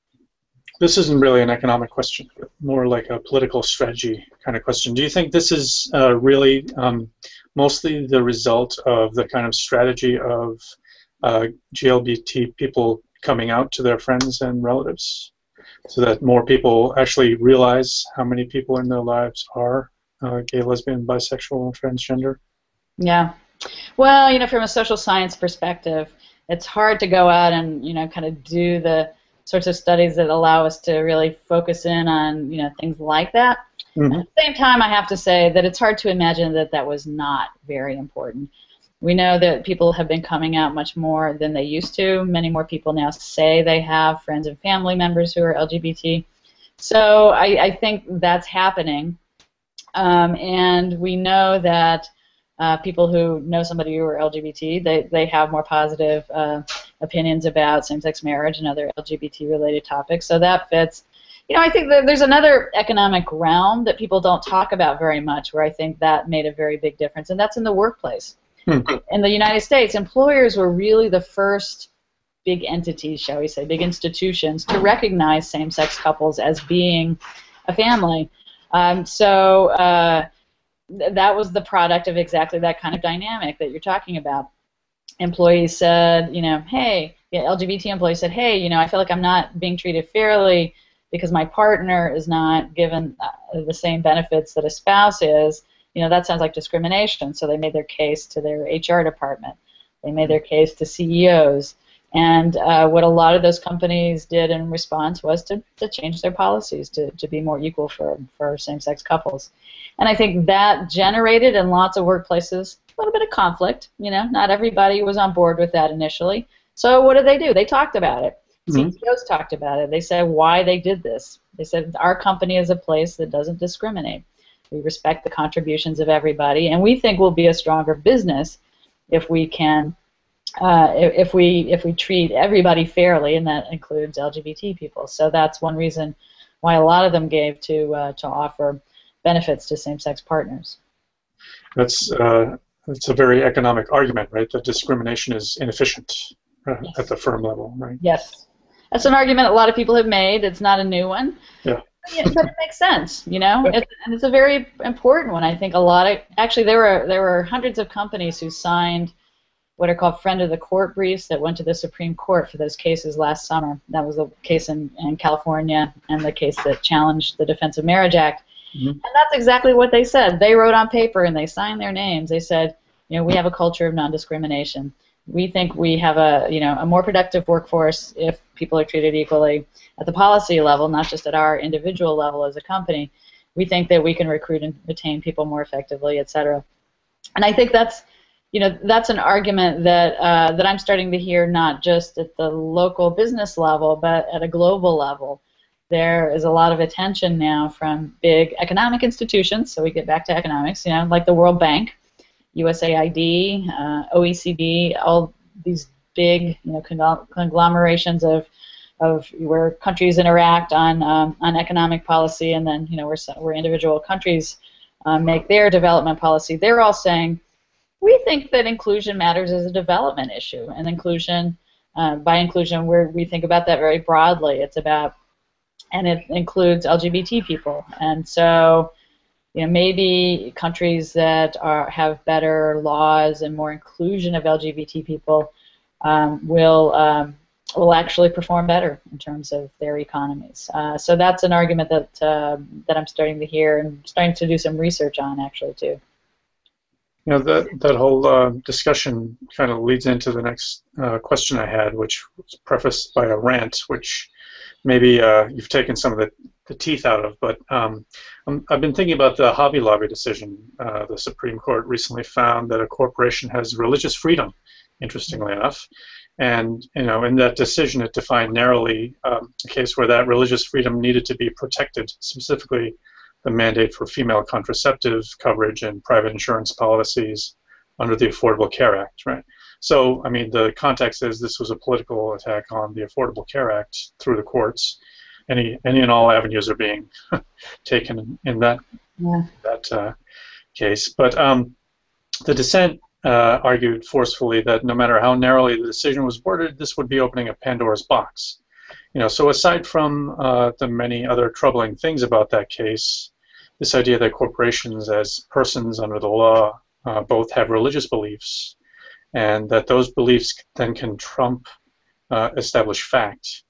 This isn't really an economic question, but more like a political strategy kind of question. Do you think this is uh, really um, mostly the result of the kind of strategy of uh, G L B T people coming out to their friends and relatives, so that more people actually realize how many people in their lives are uh, gay, lesbian, bisexual, transgender? Yeah. Well, you know, from a social science perspective, it's hard to go out and, you know, kind of do the sorts of studies that allow us to really focus in on, you know, things like that. Mm-hmm. At the same time, I have to say that it's hard to imagine that that was not very important. We know that people have been coming out much more than they used to. Many more people now say they have friends and family members who are L G B T. So I, I think that's happening. Um, and we know that Uh, people who know somebody who are L G B T, they, they have more positive uh, opinions about same-sex marriage and other L G B T-related topics, so that fits. You know, I think that there's another economic realm that people don't talk about very much where I think that made a very big difference, and that's in the workplace. Hmm. In the United States, employers were really the first big entities, shall we say, big institutions, to recognize same-sex couples as being a family. Um, so... Uh, that was the product of exactly that kind of dynamic that you're talking about. Employees said, you know, hey, yeah, L G B T employees said, hey, you know, I feel like I'm not being treated fairly because my partner is not given uh, the same benefits that a spouse is. You know, that sounds like discrimination. So they made their case to their H R department. They made their case to C E Os. And uh, what a lot of those companies did in response was to, to change their policies to, to be more equal for, for same-sex couples. And I think that generated in lots of workplaces a little bit of conflict. You know, not everybody was on board with that initially. So what did they do? They talked about it. Mm-hmm. C E Os talked about it. They said why they did this. They said our company is a place that doesn't discriminate. We respect the contributions of everybody, and we think we'll be a stronger business if we can Uh, if we if we treat everybody fairly, and that includes L G B T people. So that's one reason why a lot of them gave to uh, to offer benefits to same-sex partners. That's uh, that's a very economic argument, right? That discrimination is inefficient uh, yes. at the firm level, right? Yes, that's an argument a lot of people have made. It's not a new one. Yeah. Yeah, but it makes sense, you know, it, and it's a very important one. I think a lot of actually there were there were hundreds of companies who signed what are called friend of the court briefs that went to the Supreme Court for those cases last summer. That was the case in, in California and the case that challenged the Defense of Marriage Act. Mm-hmm. And that's exactly what they said. They wrote on paper and they signed their names. They said, you know, we have a culture of non-discrimination. We think we have a you know a more productive workforce if people are treated equally at the policy level, not just at our individual level as a company. We think that we can recruit and retain people more effectively, et cetera. And I think that's you know that's an argument that uh, that I'm starting to hear not just at the local business level, but at a global level. There is a lot of attention now from big economic institutions. So we get back to economics, you know, like the World Bank, U S A I D, uh, O E C D, all these big, you know, conglomerations of of where countries interact on um, on economic policy, and then you know where where individual countries um, make their development policy. They're all saying, we think that inclusion matters as a development issue, and inclusion uh, by inclusion, where we think about that very broadly. It's about, and it includes L G B T people, and so. You know, maybe countries that are have better laws and more inclusion of L G B T people um, will um, will actually perform better in terms of their economies. Uh, so that's an argument that uh, that I'm starting to hear and starting to do some research on actually too. You know, that that whole uh, discussion kind of leads into the next uh, question I had, which was prefaced by a rant, which maybe uh, you've taken some of the, the teeth out of, but um, I'm, I've been thinking about the Hobby Lobby decision. Uh, the Supreme Court recently found that a corporation has religious freedom, interestingly enough, and you know, in that decision it defined narrowly um, a case where that religious freedom needed to be protected, specifically the mandate for female contraceptive coverage and private insurance policies under the Affordable Care Act, right? So, I mean, the context is this was a political attack on the Affordable Care Act through the courts. Any, any and all avenues are being taken in that yeah. that uh, case. But um, the dissent uh, argued forcefully that no matter how narrowly the decision was worded, this would be opening a Pandora's box. You know, so aside from uh, the many other troubling things about that case, this idea that corporations as persons under the law uh, both have religious beliefs, and that those beliefs then can trump uh, established fact,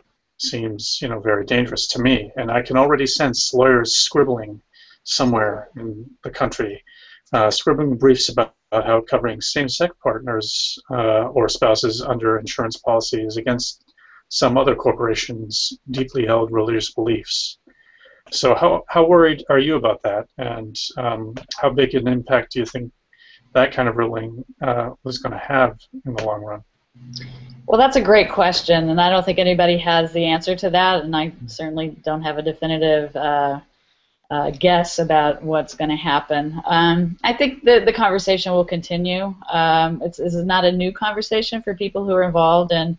seems, you know, very dangerous to me. And I can already sense lawyers scribbling somewhere in the country, uh, scribbling briefs about, about how covering same-sex partners uh, or spouses under insurance policy is against some other corporations' deeply held religious beliefs. So how, how worried are you about that, and um, how big an impact do you think that kind of ruling uh, was going to have in the long run? Well, that's a great question, and I don't think anybody has the answer to that, and I certainly don't have a definitive uh, uh, guess about what's going to happen. Um, I think the, the conversation will continue. Um, it's, this is not a new conversation for people who are involved in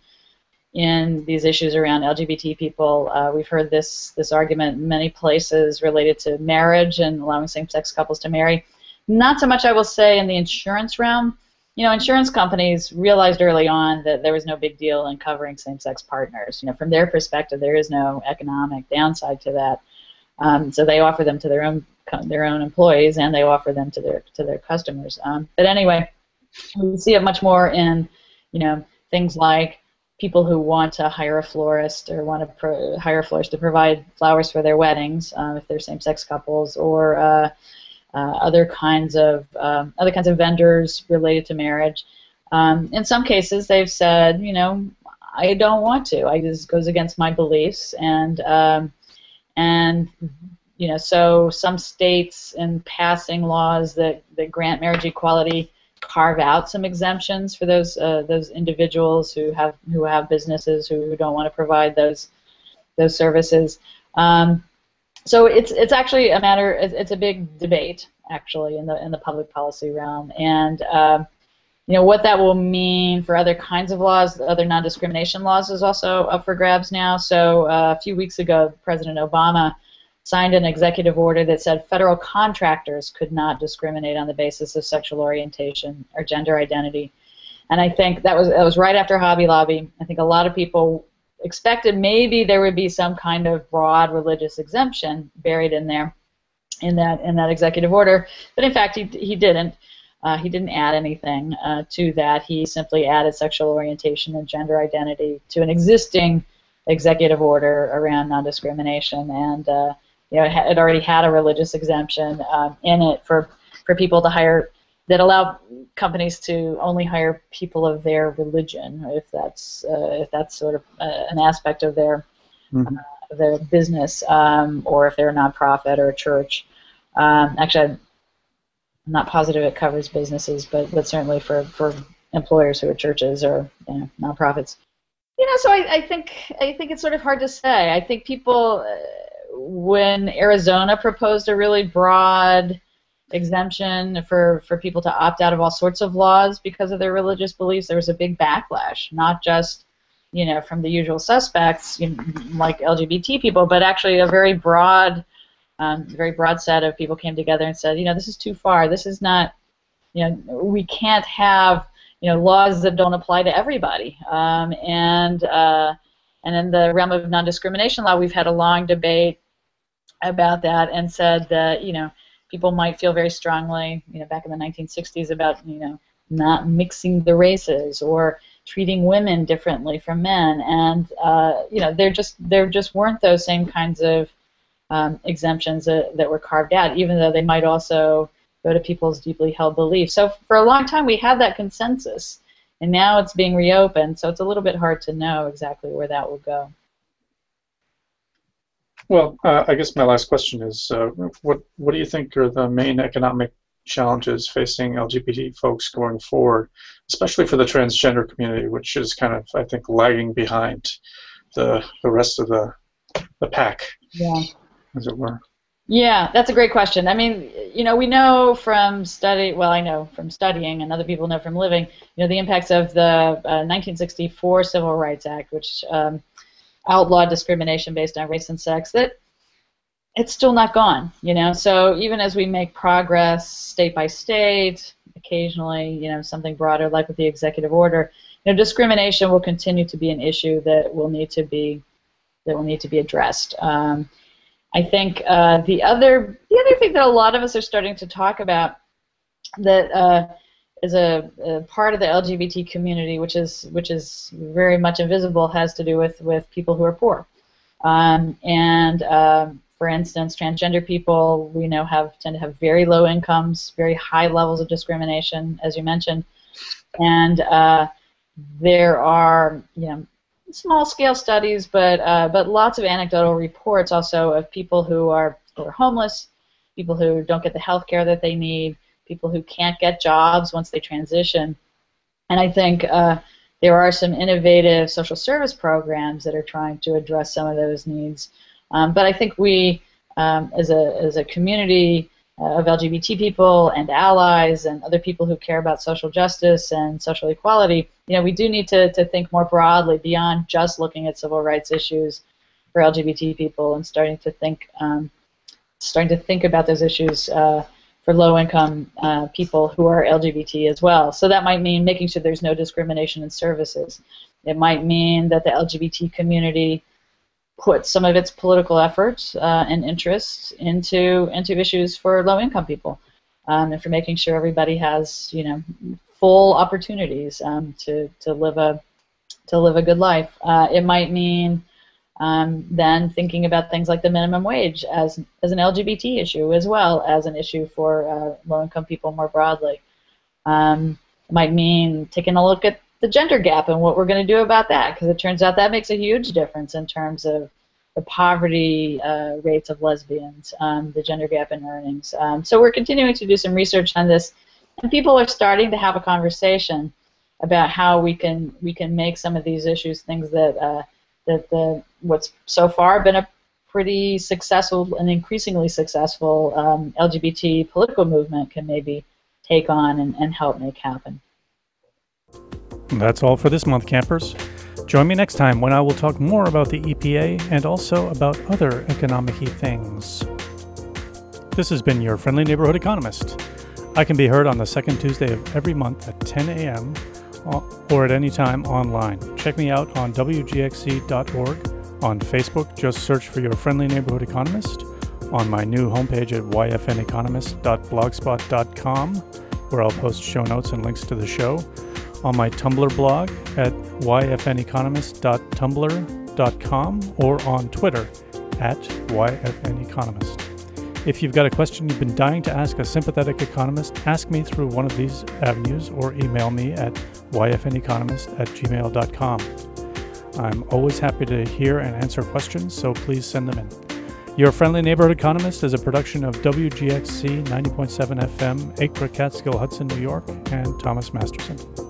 in these issues around L G B T people. Uh, we've heard this this argument in many places related to marriage and allowing same-sex couples to marry. Not so much, I will say, in the insurance realm. You know, insurance companies realized early on that there was no big deal in covering same-sex partners. You know, from their perspective, there is no economic downside to that. Um, so they offer them to their own their own employees, and they offer them to their to their customers. Um, but anyway, we see it much more in, you know, things like people who want to hire a florist or want to pro hire a florist to provide flowers for their weddings, uh, if they're same-sex couples, or uh, uh, other kinds of um, other kinds of vendors related to marriage. Um, in some cases, they've said, you know, I don't want to. I this goes against my beliefs, and um, and you know, so some states in passing laws that that grant marriage equality carve out some exemptions for those uh, those individuals who have who have businesses who, who don't want to provide those those services. Um, so it's it's actually a matter. It's, it's a big debate actually in the in the public policy realm, and um, you know what that will mean for other kinds of laws, other non-discrimination laws, is also up for grabs now. So uh, a few weeks ago, President Obama signed an executive order that said federal contractors could not discriminate on the basis of sexual orientation or gender identity. And I think that was that was right after Hobby Lobby. I think a lot of people expected maybe there would be some kind of broad religious exemption buried in there, in that in that executive order. But in fact, he he didn't. Uh, he didn't add anything uh, to that. He simply added sexual orientation and gender identity to an existing executive order around non-discrimination, and uh, you know, it already had a religious exemption um, in it for for people to hire that allow companies to only hire people of their religion, if that's uh, if that's sort of uh, an aspect of their mm-hmm. uh, their business, um, or if they're a nonprofit or a church. Um, actually, I'm not positive it covers businesses, but but certainly for, for employers who are churches or you know, nonprofits. You know, so I, I think I think it's sort of hard to say. I think people, uh, when Arizona proposed a really broad exemption for, for people to opt out of all sorts of laws because of their religious beliefs, there was a big backlash, not just, you know, from the usual suspects, you know, like L G B T people, but actually a very broad, um, very broad set of people came together and said, you know, this is too far. This is not, you know, we can't have, you know, laws that don't apply to everybody. Um, and uh, and in the realm of non-discrimination law, we've had a long debate about that and said that, you know, people might feel very strongly, you know, back in the nineteen sixties about, you know, not mixing the races or treating women differently from men, and uh, you know, there just there just weren't those same kinds of um, exemptions that, that were carved out, even though they might also go to people's deeply held beliefs. So for a long time we had that consensus, and now it's being reopened, so it's a little bit hard to know exactly where that will go. Well, uh, I guess my last question is, uh, what what do you think are the main economic challenges facing L G B T folks going forward, especially for the transgender community, which is kind of, I think, lagging behind the the rest of the the pack, yeah, as it were? Yeah, that's a great question. I mean, you know, we know from study, well, I know from studying, and other people know from living, you know, the impacts of the uh, nineteen sixty-four Civil Rights Act, which um, outlawed discrimination based on race and sex, that it's still not gone, you know. So even as we make progress state by state, occasionally, you know, something broader like with the executive order, you know, discrimination will continue to be an issue that will need to be that will need to be addressed. Um, I think uh, the other the other thing that a lot of us are starting to talk about that uh, is a, a part of the L G B T community, which is which is very much invisible, has to do with with people who are poor. Um, and um, for instance, transgender people we know have tend to have very low incomes, very high levels of discrimination, as you mentioned, and uh, there are you know small-scale studies, but uh, but lots of anecdotal reports also of people who are who are homeless, people who don't get the health care that they need, people who can't get jobs once they transition. And I think uh, there are some innovative social service programs that are trying to address some of those needs. Um, but I think we, um, as a as a community uh, of L G B T people and allies and other people who care about social justice and social equality, you know, we do need to, to think more broadly beyond just looking at civil rights issues for L G B T people, and starting to think um, starting to think about those issues uh, for low-income uh, people who are L G B T as well. So that might mean making sure there's no discrimination in services. It might mean that the L G B T community puts some of its political efforts uh, and interests into into issues for low-income people, um, and for making sure everybody has, you know, full opportunities um, to to live a to live a good life. Uh, it might mean um, then thinking about things like the minimum wage as as an L G B T issue, as well as an issue for uh, low-income people more broadly. Um, it might mean taking a look at the gender gap and what we're going to do about that, because it turns out that makes a huge difference in terms of the poverty uh, rates of lesbians, um, the gender gap in earnings. Um, so we're continuing to do some research on this, and people are starting to have a conversation about how we can we can make some of these issues things that uh, that the what's so far been a pretty successful and increasingly successful um, L G B T political movement can maybe take on and, and help make happen. That's all for this month, campers. Join me next time when I will talk more about the E P A and also about other economic-y things. This has been your friendly neighborhood economist. I can be heard on the second Tuesday of every month at ten a.m. or at any time online. Check me out on W G X C dot org. On Facebook, just search for your friendly neighborhood economist. On my new homepage at y f n economist dot blogspot dot com, where I'll post show notes and links to the show. On my Tumblr blog at y f n economist dot tumblr dot com, or on Twitter at y f n economist. If you've got a question you've been dying to ask a sympathetic economist, ask me through one of these avenues or email me at y f n economist at gmail dot com. I'm always happy to hear and answer questions, so please send them in. Your Friendly Neighborhood Economist is a production of W G X C ninety point seven F M, Acre, Catskill, Hudson, New York, and Thomas Masterson.